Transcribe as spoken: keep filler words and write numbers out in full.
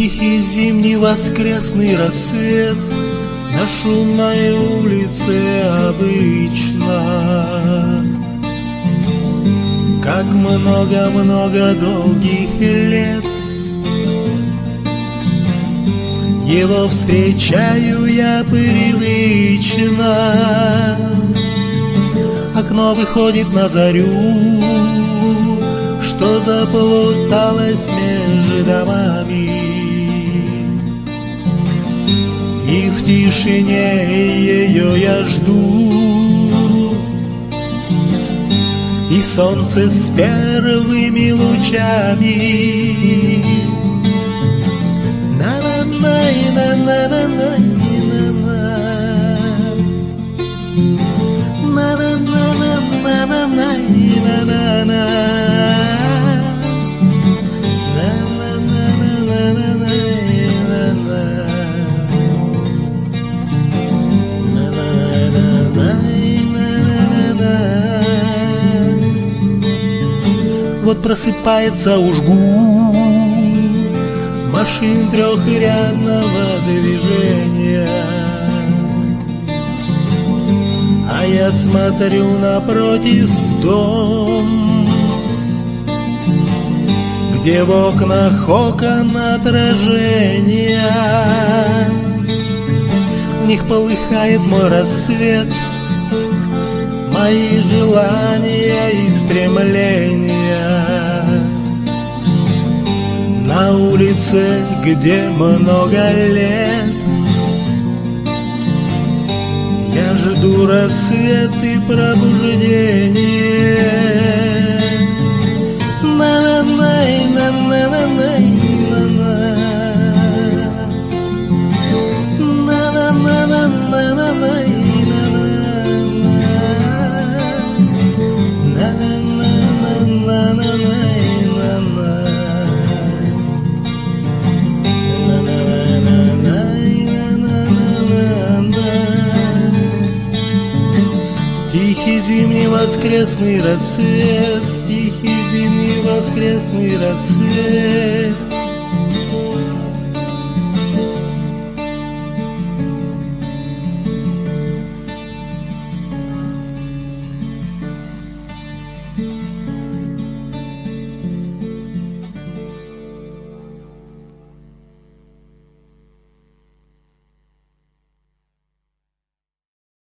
Тихий зимний воскресный рассвет на шумной улице обычно. Как много-много долгих лет его встречаю я привычно. Окно выходит на зарю, что заплуталась между домами. И в тишине ее я жду, и солнце с первыми лучами. На-на-най, на-на-на-най, на-на-на-на-на-най, на-на-на. Вот просыпается уж гул машин трехрядного движения, а я смотрю напротив дом, где в окнах окон отражения. В них полыхает мой рассвет, мои желания и стремления. На улице, где много лет, я жду рассвет и пробуждение. На-на-най, на-на-на-най, на-на-на-на-на-най. Тихий зимний воскресный рассвет, тихий зимний воскресный рассвет.